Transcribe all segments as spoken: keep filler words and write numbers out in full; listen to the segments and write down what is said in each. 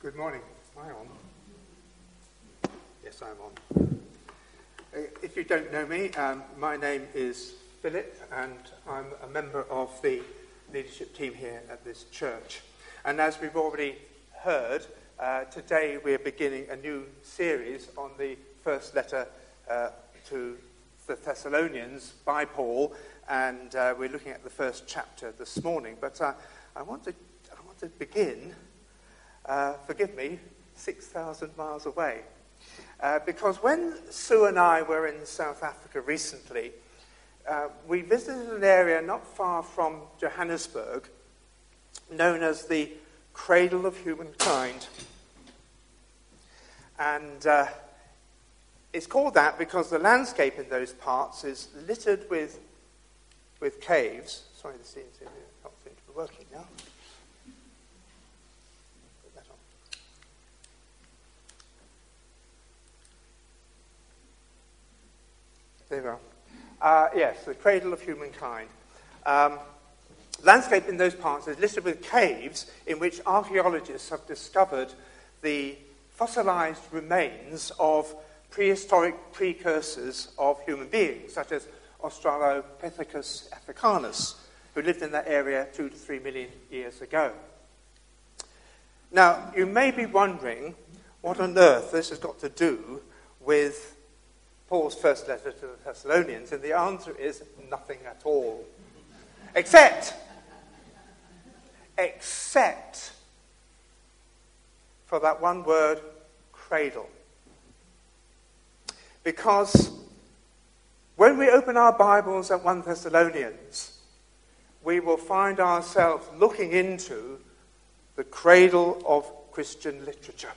Good morning. Am I on? Yes, I'm on. If you don't know me, um, my name is Philip, and I'm a member of the leadership team here at this church. And as we've already heard, uh, today we're beginning a new series on the first letter uh, to the Thessalonians by Paul, and uh, we're looking at the first chapter this morning. But uh, I want to, I want to begin. Uh, forgive me, six thousand miles away. Uh, because when Sue and I were in South Africa recently, uh, we visited an area not far from Johannesburg known as the Cradle of Humankind. And uh, it's called that because the landscape in those parts is littered with, with caves. Sorry, the scene's not seem to be working now. There we are. Uh, yes, the Cradle of Humankind. Um, landscape in those parts is littered with caves in which archaeologists have discovered the fossilized remains of prehistoric precursors of human beings, such as Australopithecus africanus, who lived in that area two to three million years ago. Now, you may be wondering what on earth this has got to do with Paul's first letter to the Thessalonians, and the answer is nothing at all. Except, except for that one word, cradle. Because when we open our Bibles at First Thessalonians, we will find ourselves looking into the cradle of Christian literature.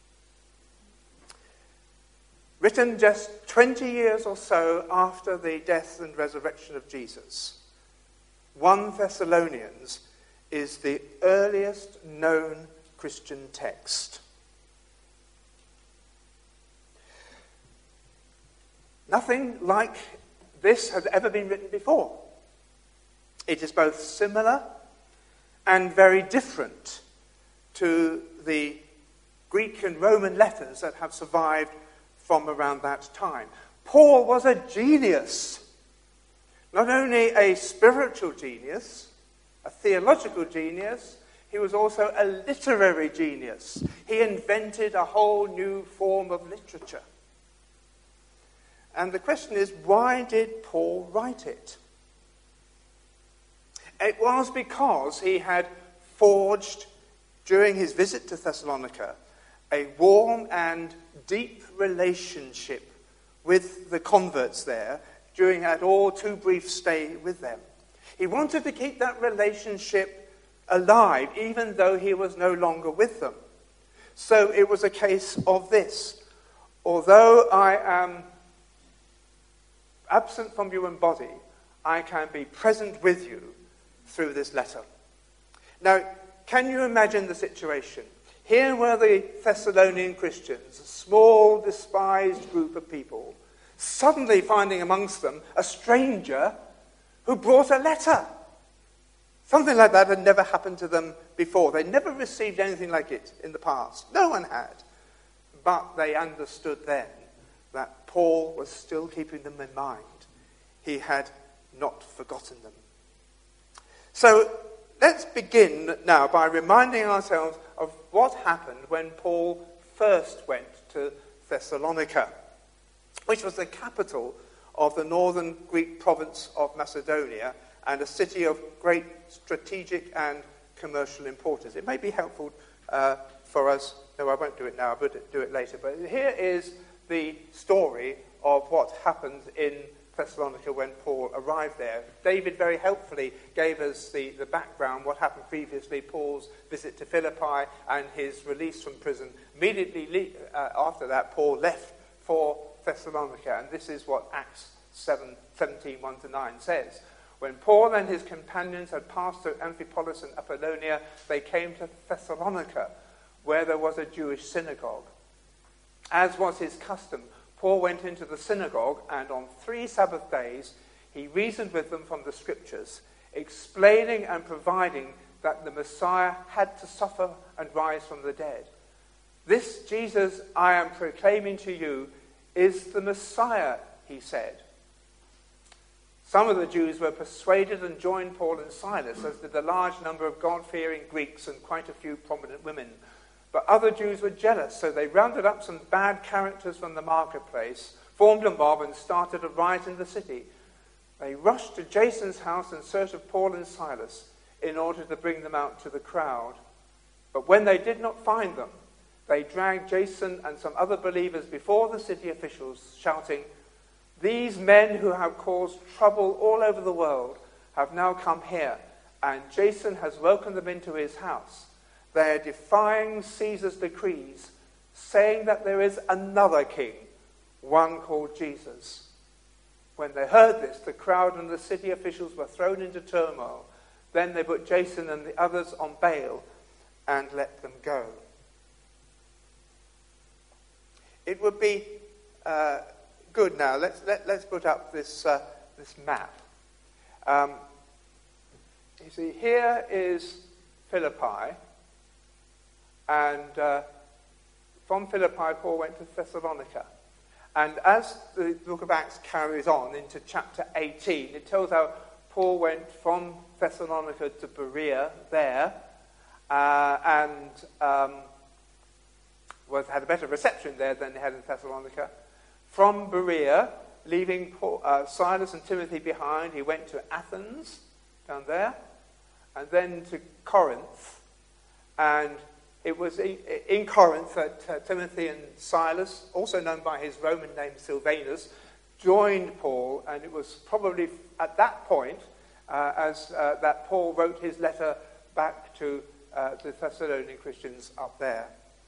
Written just twenty years or so after the death and resurrection of Jesus, First Thessalonians is the earliest known Christian text. Nothing like this has ever been written before. It is both similar and very different to the Greek and Roman letters that have survived from around that time. Paul was a genius. Not only a spiritual genius, a theological genius, he was also a literary genius. He invented a whole new form of literature. And the question is, why did Paul write it? It was because he had forged, during his visit to Thessalonica, a warm and deep relationship with the converts there during that all too brief stay with them. He wanted to keep that relationship alive even though he was no longer with them. So it was a case of this. Although I am absent from you in body, I can be present with you through this letter. Now, can you imagine the situation? Here were the Thessalonian Christians, a small, despised group of people, suddenly finding amongst them a stranger who brought a letter. Something like that had never happened to them before. They never received anything like it in the past. No one had. But they understood then that Paul was still keeping them in mind. He had not forgotten them. So let's begin now by reminding ourselves of what happened when Paul first went to Thessalonica, which was the capital of the northern Greek province of Macedonia and a city of great strategic and commercial importance. It may be helpful uh, for us, no, I won't do it now, but do it later, but here is the story of what happened in Thessalonica when Paul arrived there. David very helpfully gave us the, the background, what happened previously, Paul's visit to Philippi and his release from prison. Immediately uh, after that, Paul left for Thessalonica, and this is what Acts seven, seventeen, one to nine says. When Paul and his companions had passed through Amphipolis and Apollonia, they came to Thessalonica, where there was a Jewish synagogue. As was his custom, Paul went into the synagogue, and on three Sabbath days he reasoned with them from the scriptures, explaining and providing that the Messiah had to suffer and rise from the dead, This Jesus I am proclaiming to you is the Messiah, he said. Some of the Jews were persuaded and joined Paul and Silas, as did a large number of God-fearing Greeks and quite a few prominent women. But other Jews were jealous, so they rounded up some bad characters from the marketplace, formed a mob, and started a riot in the city. They rushed to Jason's house in search of Paul and Silas in order to bring them out to the crowd. But when they did not find them, they dragged Jason and some other believers before the city officials, shouting, "These men who have caused trouble all over the world have now come here, and Jason has welcomed them into his house. They are defying Caesar's decrees, saying that there is another king, one called Jesus." When they heard this, the crowd and the city officials were thrown into turmoil. Then they put Jason and the others on bail and let them go. It would be uh, good now. Let's let, let's put up this uh, this map. Um, you see, here is Philippi, and uh, from Philippi, Paul went to Thessalonica. And as the book of Acts carries on into chapter eighteen, it tells how Paul went from Thessalonica to Berea there, uh, and um, was had a better reception there than they had in Thessalonica. From Berea, leaving Paul, uh, Silas and Timothy behind, he went to Athens, down there, and then to Corinth. And it was in, in Corinth that uh, Timothy and Silas, also known by his Roman name Silvanus, joined Paul, and it was probably at that point uh, as uh, that Paul wrote his letter back to uh, the Thessalonian Christians up there.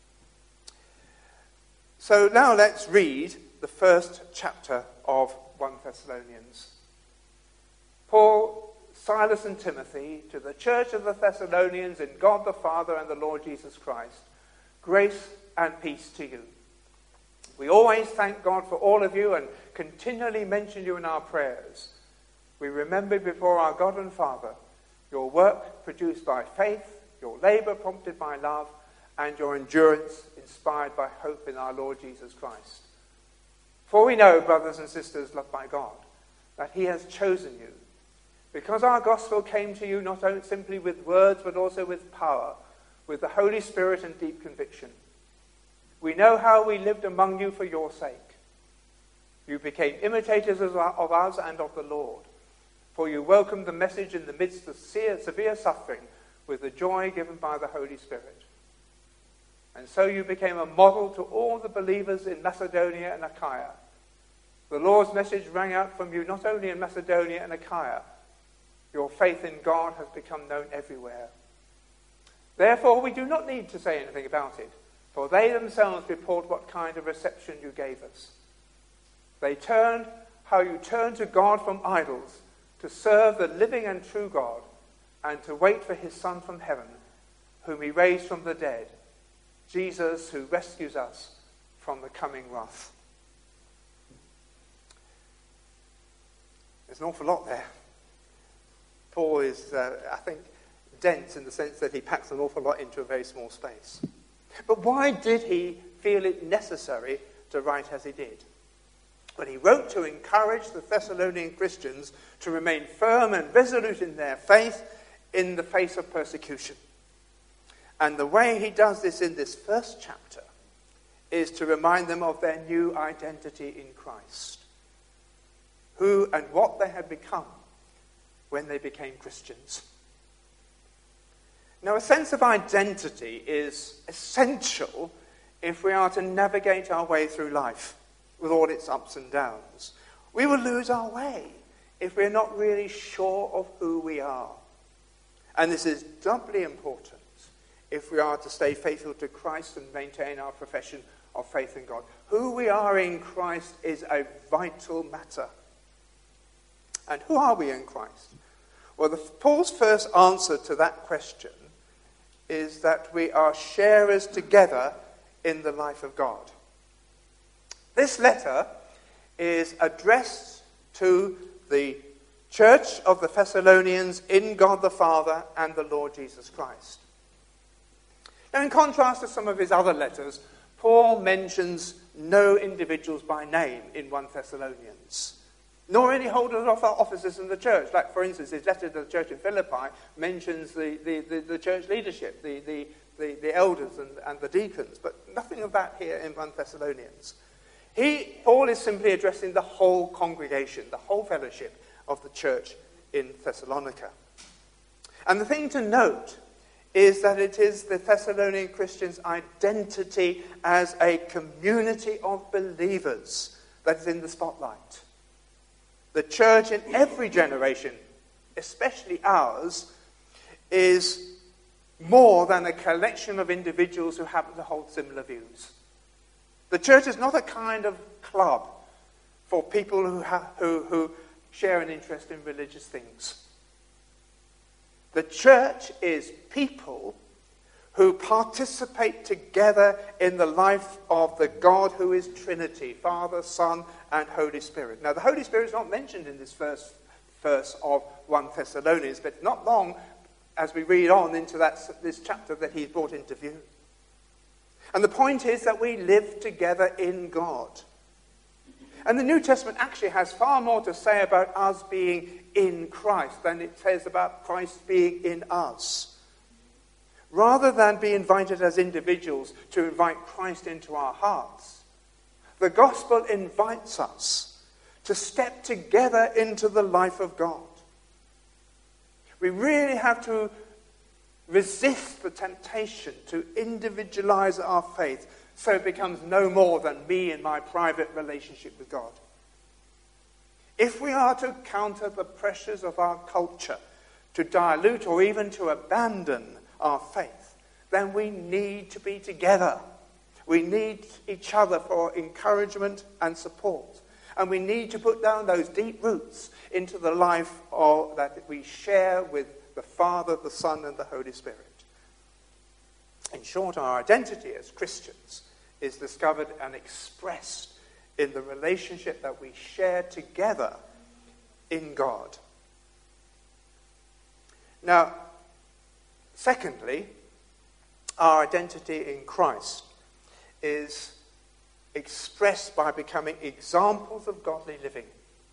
So now let's read the first chapter of First Thessalonians. Paul, Silas and Timothy, to the church of the Thessalonians in God the Father and the Lord Jesus Christ, grace and peace to you. We always thank God for all of you and continually mention you in our prayers. We remember before our God and Father your work produced by faith, your labor prompted by love, and your endurance inspired by hope in our Lord Jesus Christ. For we know, brothers and sisters loved by God, that he has chosen you, because our gospel came to you not only simply with words, but also with power, with the Holy Spirit and deep conviction. We know how we lived among you for your sake. You became imitators of us and of the Lord, for you welcomed the message in the midst of severe suffering with the joy given by the Holy Spirit. And so you became a model to all the believers in Macedonia and Achaia. The Lord's message rang out from you not only in Macedonia and Achaia. Your faith in God has become known everywhere. Therefore, we do not need to say anything about it, for they themselves report what kind of reception you gave us. They turned how you turned to God from idols, to serve the living and true God, and to wait for his Son from heaven, whom he raised from the dead, Jesus, who rescues us from the coming wrath. There's an awful lot there. Paul is, uh, I think, dense in the sense that he packs an awful lot into a very small space. But why did he feel it necessary to write as he did? Well, he wrote to encourage the Thessalonian Christians to remain firm and resolute in their faith in the face of persecution. And the way he does this in this first chapter is to remind them of their new identity in Christ, who and what they had become when they became Christians. Now, a sense of identity is essential if we are to navigate our way through life with all its ups and downs. We will lose our way if we're not really sure of who we are. And this is doubly important if we are to stay faithful to Christ and maintain our profession of faith in God. Who we are in Christ is a vital matter. And who are we in Christ? Well, the, Paul's first answer to that question is that we are sharers together in the life of God. This letter is addressed to the church of the Thessalonians in God the Father and the Lord Jesus Christ. Now, in contrast to some of his other letters, Paul mentions no individuals by name in First Thessalonians, nor any holders of offices in the church. Like, for instance, his letter to the church in Philippi mentions the, the, the, the church leadership, the, the, the, the elders and, and the deacons, but nothing of that here in First Thessalonians. He, Paul is simply addressing the whole congregation, the whole fellowship of the church in Thessalonica. And the thing to note is that it is the Thessalonian Christians' identity as a community of believers that is in the spotlight. The church in every generation, especially ours, is more than a collection of individuals who happen to hold similar views. The church is not a kind of club for people who, ha- who, who share an interest in religious things. The church is people who participate together in the life of the God who is Trinity, Father, Son, and Holy Spirit. Now, the Holy Spirit is not mentioned in this first verse of First Thessalonians, but not long as we read on into that, this chapter that he's brought into view. And the point is that we live together in God. And the New Testament actually has far more to say about us being in Christ than it says about Christ being in us. Rather than be invited as individuals to invite Christ into our hearts, the gospel invites us to step together into the life of God. We really have to resist the temptation to individualize our faith so it becomes no more than me and my private relationship with God. If we are to counter the pressures of our culture, to dilute or even to abandon our faith, then we need to be together. We need each other for encouragement and support. And we need to put down those deep roots into the life of, that we share with the Father, the Son, and the Holy Spirit. In short, our identity as Christians is discovered and expressed in the relationship that we share together in God. Now, secondly, our identity in Christ is expressed by becoming examples of godly living.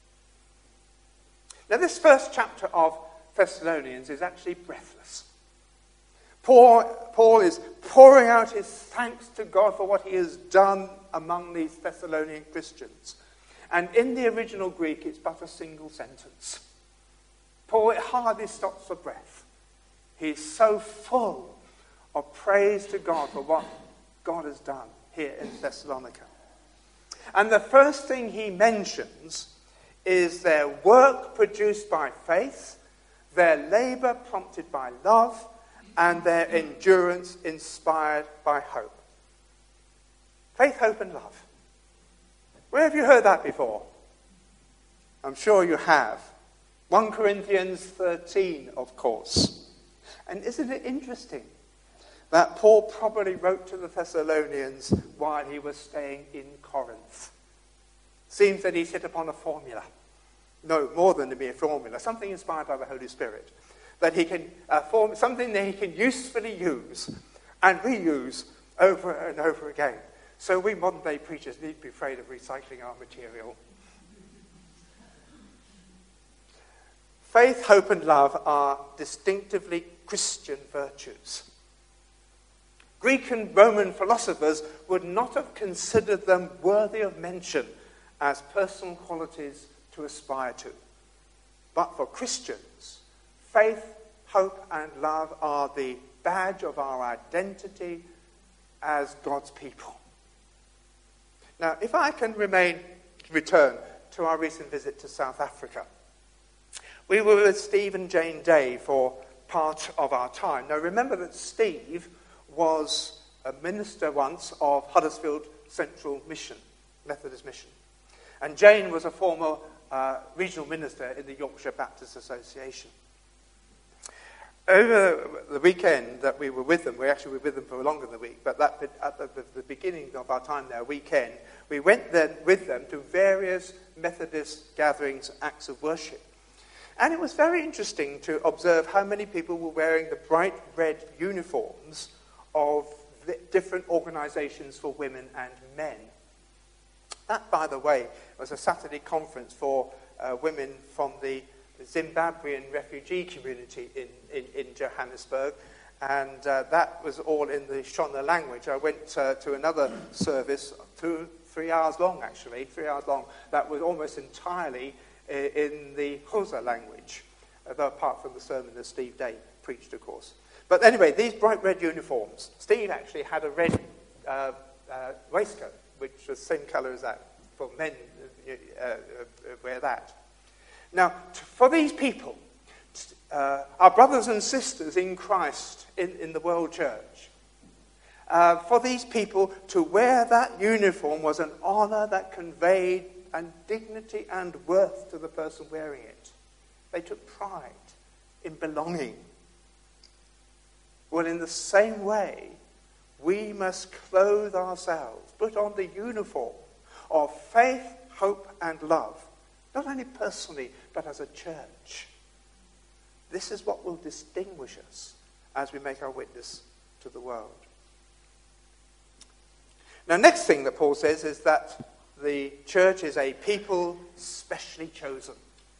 Now, this first chapter of Thessalonians is actually breathless. Paul, Paul is pouring out his thanks to God for what he has done among these Thessalonian Christians. And in the original Greek, it's but a single sentence. Paul hardly stops for breath. He's so full of praise to God for what God has done here in Thessalonica. And the first thing he mentions is their work produced by faith, their labor prompted by love, and their endurance inspired by hope. Faith, hope, and love. Where have you heard that before? I'm sure you have. First Corinthians thirteen, of course. And isn't it interesting that Paul probably wrote to the Thessalonians while he was staying in Corinth? Seems that he's hit upon a formula. No, more than a mere formula. Something inspired by the Holy Spirit. That he can uh, form something that he can usefully use and reuse over and over again. So we modern day preachers need to be afraid of recycling our material. Faith, hope, and love are distinctively Christian virtues. Greek and Roman philosophers would not have considered them worthy of mention as personal qualities to aspire to. But for Christians, faith, hope, and love are the badge of our identity as God's people. Now, if I can remain, return to our recent visit to South Africa. We were with Steve and Jane Day for part of our time. Now, remember that Steve was a minister once of Huddersfield Central Mission, Methodist Mission. And Jane was a former uh, regional minister in the Yorkshire Baptist Association. Over the weekend that we were with them, we actually were with them for longer than a week, but that, at the, the beginning of our time there, weekend, we went then with them to various Methodist gatherings, acts of worship. And it was very interesting to observe how many people were wearing the bright red uniforms of the different organizations for women and men. That, by the way, was a Saturday conference for uh, women from the Zimbabwean refugee community in, in, in Johannesburg, and uh, that was all in the Shona language. I went uh, to another service, two, three hours long actually, three hours long, that was almost entirely in the Xhosa language, although apart from the sermon that Steve Day preached, of course. But anyway, these bright red uniforms. Steve actually had a red uh, uh, waistcoat, which was the same colour as that. For men, uh, uh, wear that. Now, t- for these people, uh, our brothers and sisters in Christ in, in the World Church, uh, for these people to wear that uniform was an honour that conveyed and dignity and worth to the person wearing it. They took pride in belonging. Well, in the same way, we must clothe ourselves, put on the uniform of faith, hope, and love, not only personally, but as a church. This is what will distinguish us as we make our witness to the world. Now, next thing that Paul says is that the church is a people specially chosen.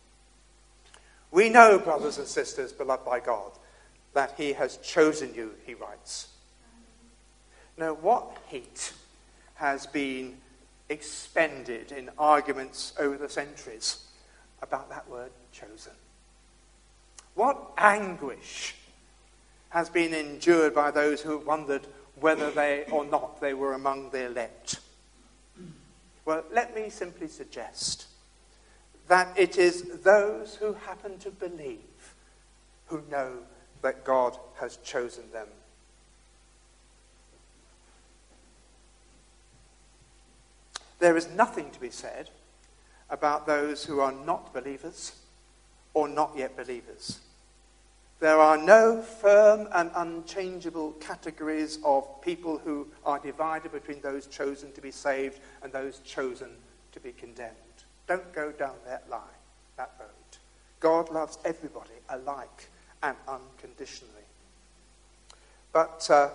We know, brothers and sisters, beloved by God, that he has chosen you, he writes. Now, what heat has been expended in arguments over the centuries about that word chosen? What anguish has been endured by those who wondered whether they or not they were among the elect? Well, let me simply suggest that it is those who happen to believe who know that God has chosen them. There is nothing to be said about those who are not believers or not yet believers. There are no firm and unchangeable categories of people who are divided between those chosen to be saved and those chosen to be condemned. Don't go down that line, that road. God loves everybody alike and unconditionally. But uh,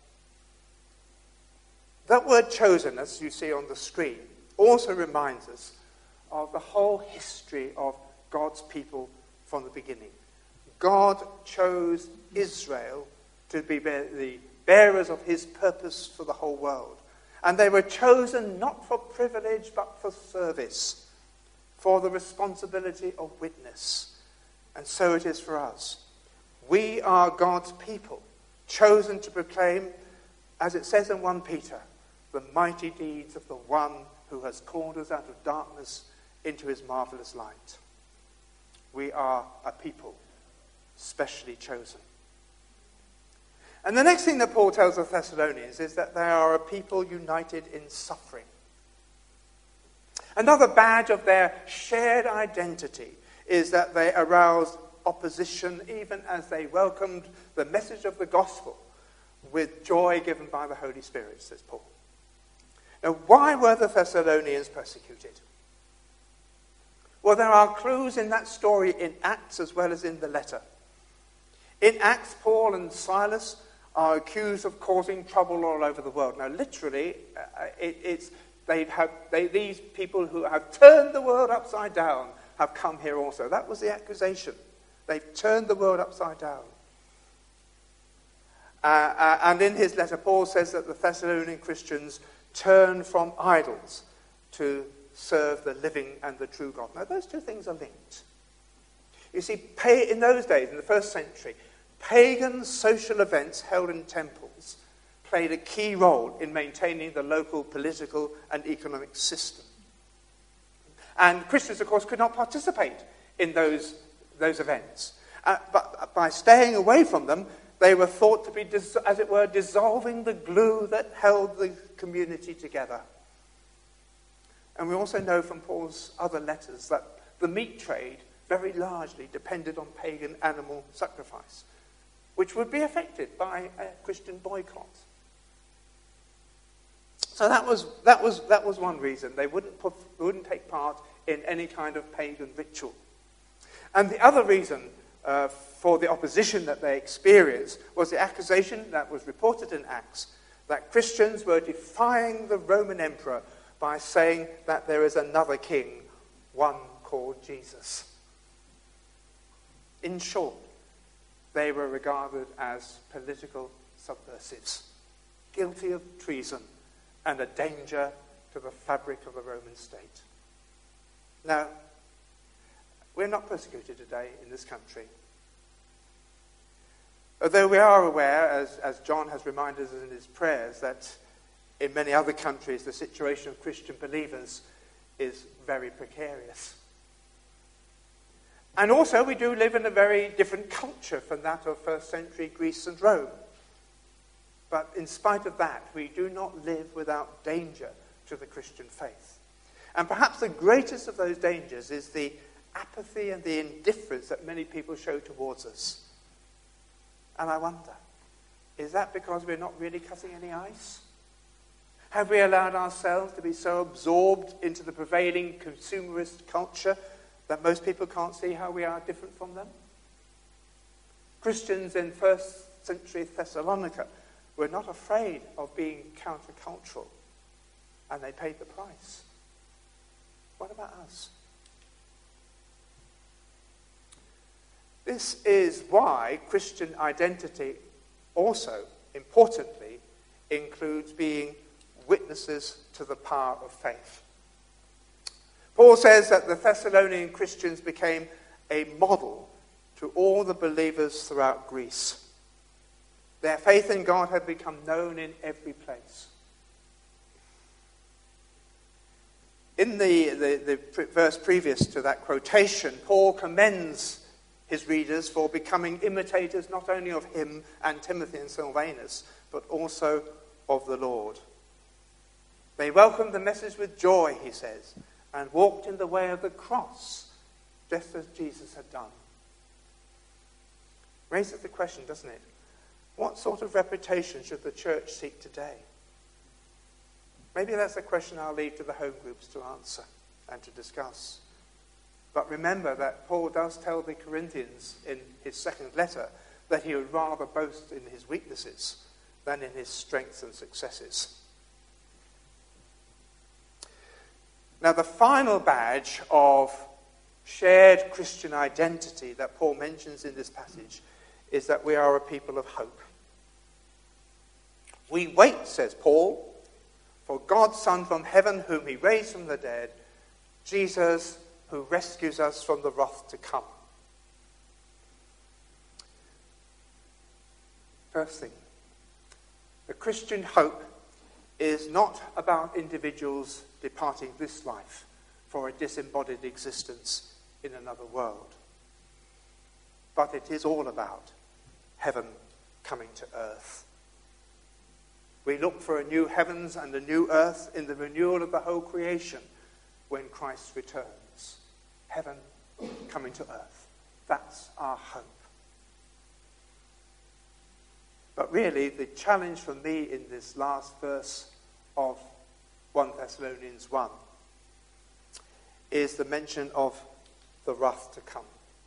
that word chosen, as you see on the screen, also reminds us of the whole history of God's people from the beginning. God chose Israel to be the bearers of his purpose for the whole world. And they were chosen not for privilege, but for service, for the responsibility of witness. And so it is for us. We are God's people, chosen to proclaim, as it says in First Peter, the mighty deeds of the one who has called us out of darkness into his marvelous light. We are a people specially chosen. And the next thing that Paul tells the Thessalonians is that they are a people united in suffering. Another badge of their shared identity is that they aroused opposition even as they welcomed the message of the gospel with joy given by the Holy Spirit, says Paul. Now, why were the Thessalonians persecuted? Well, there are clues in that story in Acts as well as in the letter. In Acts, Paul and Silas are accused of causing trouble all over the world. Now, literally, uh, it, it's they have they, these people who have turned the world upside down have come here also. That was the accusation. They've turned the world upside down. Uh, uh, and in his letter, Paul says that the Thessalonian Christians turn from idols to serve the living and the true God. Now, those two things are linked. You see, in those days, in the first century, pagan social events held in temples played a key role in maintaining the local political and economic system. And Christians, of course, could not participate in those, those events. Uh, but by staying away from them, they were thought to be, dis- as it were, dissolving the glue that held the community together. And we also know from Paul's other letters that the meat trade very largely depended on pagan animal sacrifice, which would be affected by a Christian boycott. So that was that was that was one reason they wouldn't put, wouldn't take part in any kind of pagan ritual. And the other reason uh, for the opposition that they experienced was the accusation that was reported in Acts that Christians were defying the Roman emperor by saying that there is another king, one called Jesus. In short, they were regarded as political subversives, guilty of treason and a danger to the fabric of the Roman state. Now, we're not persecuted today in this country. Although we are aware, as, as John has reminded us in his prayers, that in many other countries the situation of Christian believers is very precarious. And also we do live in a very different culture from that of first century Greece and Rome. But in spite of that, we do not live without danger to the Christian faith. And perhaps the greatest of those dangers is the apathy and the indifference that many people show towards us. And I wonder, is that because we're not really cutting any ice? Have we allowed ourselves to be so absorbed into the prevailing consumerist culture that most people can't see how we are different from them? Christians in first century Thessalonica were not afraid of being countercultural, and they paid the price. What about us? This is why Christian identity also, importantly, includes being witnesses to the power of faith. Paul says that the Thessalonian Christians became a model to all the believers throughout Greece. Their faith in God had become known in every place. In the, the, the verse previous to that quotation, Paul commends his readers for becoming imitators not only of him and Timothy and Silvanus, but also of the Lord. They welcomed the message with joy, he says, and walked in the way of the cross, just as Jesus had done. Raises the question, doesn't it? What sort of reputation should the church seek today? Maybe that's a question I'll leave to the home groups to answer and to discuss. But remember that Paul does tell the Corinthians in his second letter that he would rather boast in his weaknesses than in his strengths and successes. Now, the final badge of shared Christian identity that Paul mentions in this passage is that we are a people of hope. We wait, says Paul, for God's Son from heaven, whom he raised from the dead, Jesus, who rescues us from the wrath to come. First thing, the Christian hope is not about individuals departing this life for a disembodied existence in another world. But it is all about heaven coming to earth. We look for a new heavens and a new earth in the renewal of the whole creation when Christ returns. Heaven coming to earth. That's our hope. But really, the challenge for me in this last verse of First Thessalonians one is the mention of the wrath to come.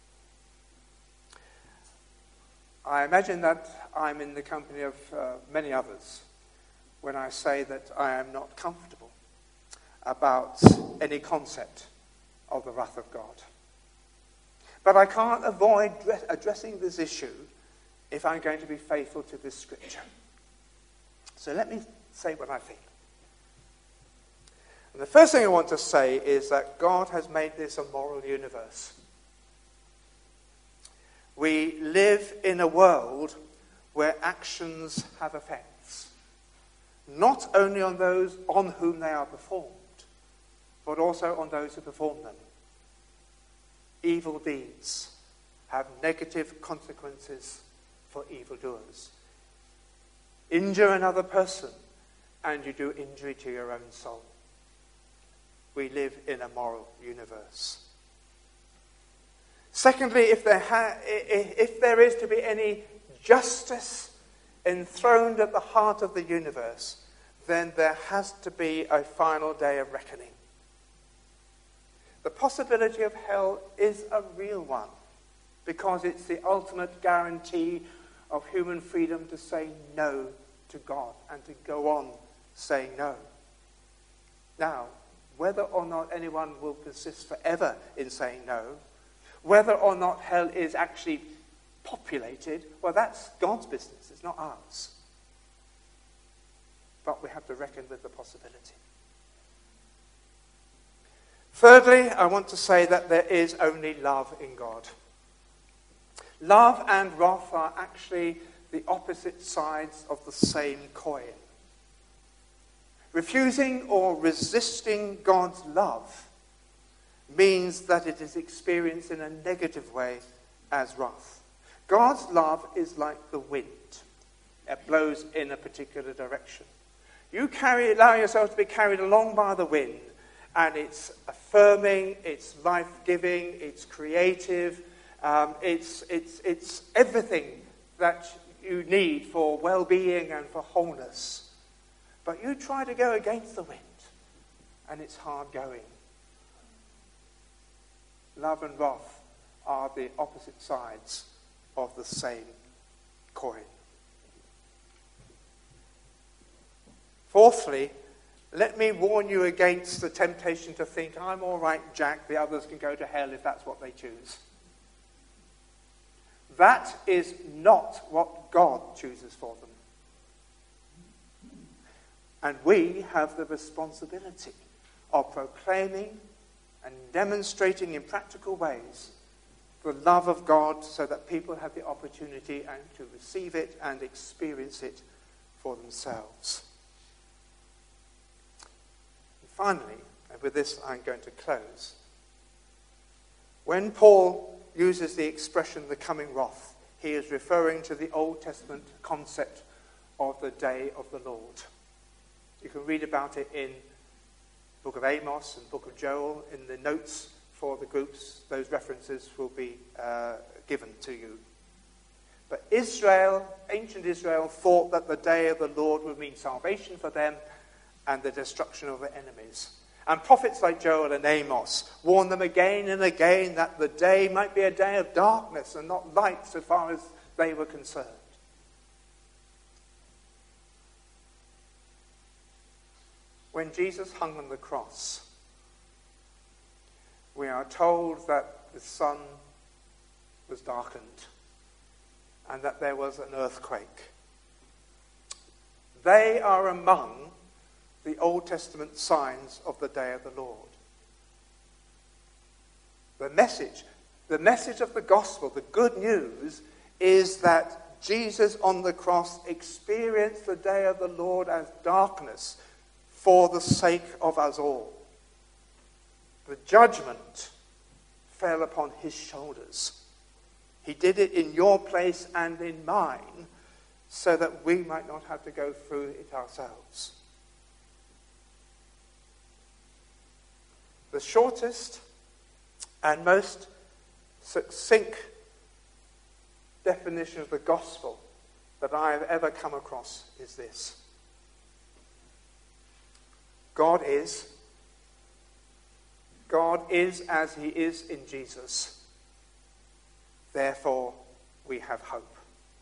I imagine that I'm in the company of uh, many others when I say that I am not comfortable about any concept of the wrath of God. But I can't avoid addressing this issue if I'm going to be faithful to this scripture. So let me say what I think. And the first thing I want to say is that God has made this a moral universe. We live in a world where actions have effects, not only on those on whom they are performed, but also on those who perform them. Evil deeds have negative consequences for evildoers. Injure another person, and you do injury to your own soul. We live in a moral universe. Secondly, if there, ha- if there is to be any justice enthroned at the heart of the universe, then there has to be a final day of reckoning. The possibility of hell is a real one. because it's the ultimate guarantee of human freedom to say no to God and to go on saying no. Now, whether or not anyone will persist forever in saying no, whether or not hell is actually populated, well, that's God's business. It's not ours. But we have to reckon with the possibility. Thirdly, I want to say that there is only love in God. Love and wrath are actually the opposite sides of the same coin. Refusing or resisting God's love means that it is experienced in a negative way as wrath. God's love is like the wind. It blows in a particular direction. You carry, allow yourself to be carried along by the wind, and it's affirming, it's life-giving, it's creative, um, it's, it's, it's everything that you need for well-being and for wholeness. But you try to go against the wind, and it's hard going. Love and wrath are the opposite sides of the same coin. Fourthly, let me warn you against the temptation to think, I'm all right, Jack, the others can go to hell if that's what they choose. That is not what God chooses for them. And we have the responsibility of proclaiming and demonstrating in practical ways the love of God so that people have the opportunity and to receive it and experience it for themselves. And finally, and with this I'm going to close, when Paul uses the expression the coming wrath, he is referring to the Old Testament concept of the day of the Lord. You can read about it in the book of Amos and the book of Joel. In the notes for the groups, those references will be uh, given to you. But Israel, ancient Israel, thought that the day of the Lord would mean salvation for them and the destruction of their enemies. And prophets like Joel and Amos warned them again and again that the day might be a day of darkness and not light so far as they were concerned. When Jesus hung on the cross, we are told that the sun was darkened and that there was an earthquake. They are among the Old Testament signs of the day of the Lord. The message, the message of the gospel, the good news, is that Jesus on the cross experienced the day of the Lord as darkness for the sake of us all. The judgment fell upon his shoulders. He did it in your place and in mine so that we might not have to go through it ourselves. The shortest and most succinct definition of the gospel that I have ever come across is this. God is. God is as he is in Jesus. Therefore, we have hope.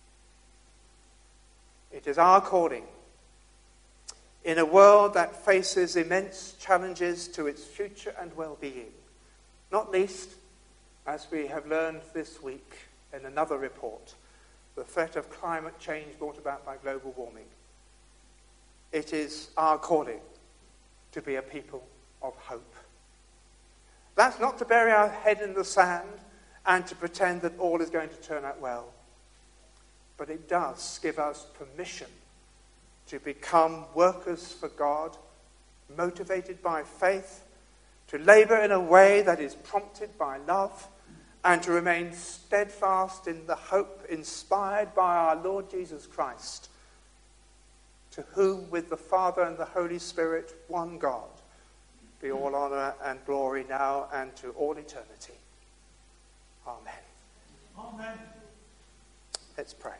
It is our calling in a world that faces immense challenges to its future and well-being, not least, as we have learned this week in another report, the threat of climate change brought about by global warming. It is our calling to be a people of hope. That's not to bury our head in the sand and to pretend that all is going to turn out well, but it does give us permission to become workers for God, motivated by faith, to labor in a way that is prompted by love, and to remain steadfast in the hope inspired by our Lord Jesus Christ, to whom with the Father and the Holy Spirit, one God, be all honor and glory now and to all eternity. Amen. Amen. Let's pray.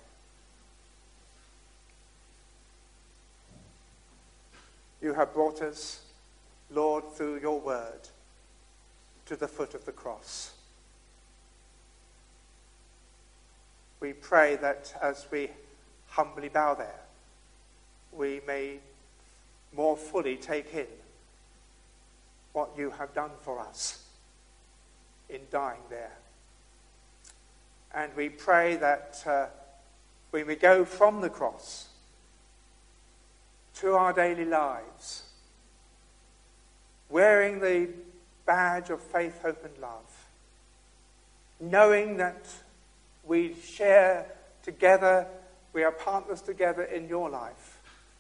You have brought us, Lord, through your word, to the foot of the cross. we pray that as we humbly bow there, we may more fully take in what you have done for us in dying there. And we pray that uh, we may go from the cross to our daily lives, wearing the badge of faith, hope and love, knowing that we share together, we are partners together in your life,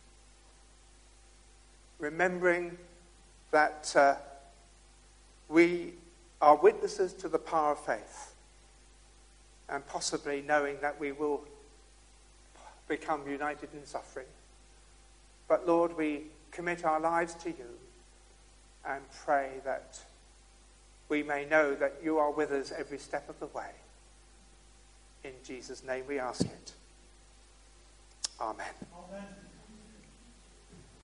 remembering that uh, we are witnesses to the power of faith, and possibly knowing that we will become united in suffering. But Lord, we commit our lives to you and pray that we may know that you are with us every step of the way. In Jesus' name we ask it. Amen. Amen.